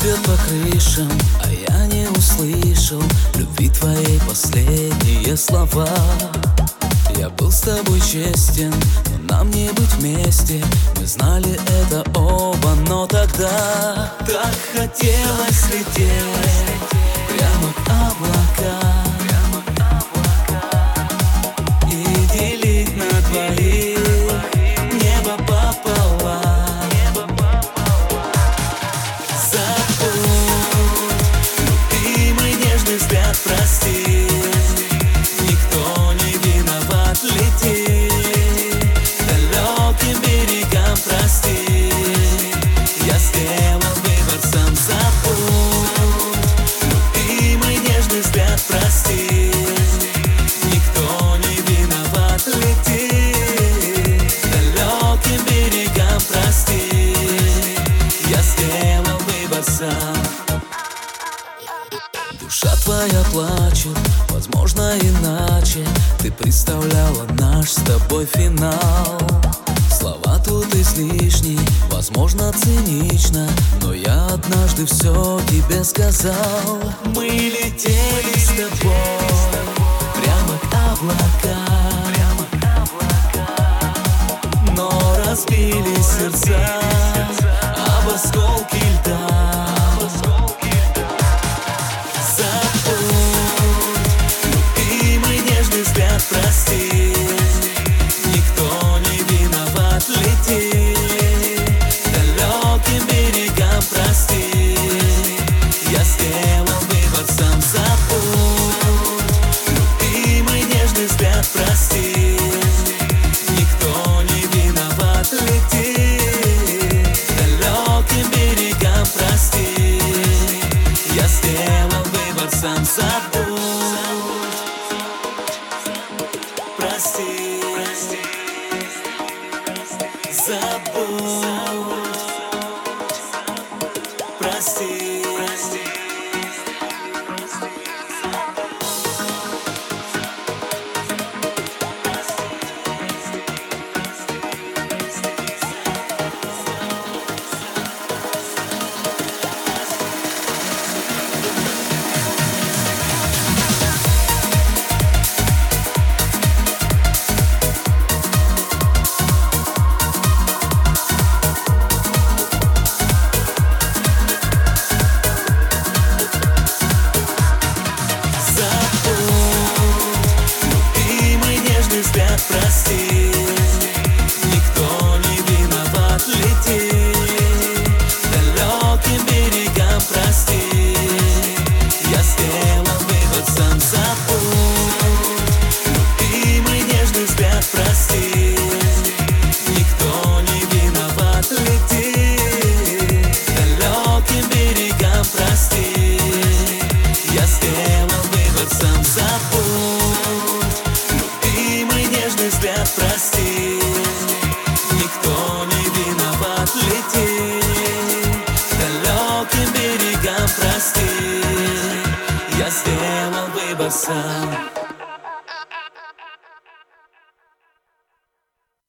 свет по крышам, а я не услышал любви твоей последние слова. Я был с тобой честен, но нам не быть вместе. Мы знали это оба, но тогда так хотелось лететь прямо к облакам и делить на двоих небо пополам. Взгляд, прости, никто не виноват, лети далеким берегам, прости. Я сделал выбор, сам забудь. Любимый нежный взгляд, прости, никто не виноват, лети далеким берегам, прости. Я сделал выбор сам. Душа твоя плачет, возможно иначе. Ты представляла наш с тобой финал. Слова тут излишни, возможно цинично, но я однажды все тебе сказал. Мы летели с тобой прямо к облакам, но разбились сердца об осколки льда. Прости, никто не виноват, лети далеким берегам, прости. Я сделал выбор, сам забудь. Любимый нежный взгляд, прости, никто не виноват, лети далеким берегам, прости. Я сделал выбор, сам забудь. Прости, забудь, прости. Прости, никто не виноват, лети далеким берегам, прости. Я сделал вывод, сам забудь. Любимый нежный взгляд, прости, никто не виноват, лети далеким берегам, прости. Я сделал вывод, сам забудь. Взгляд, прости, никто не виноват, лети далеким берегам, прости. Я сделал выбор сам.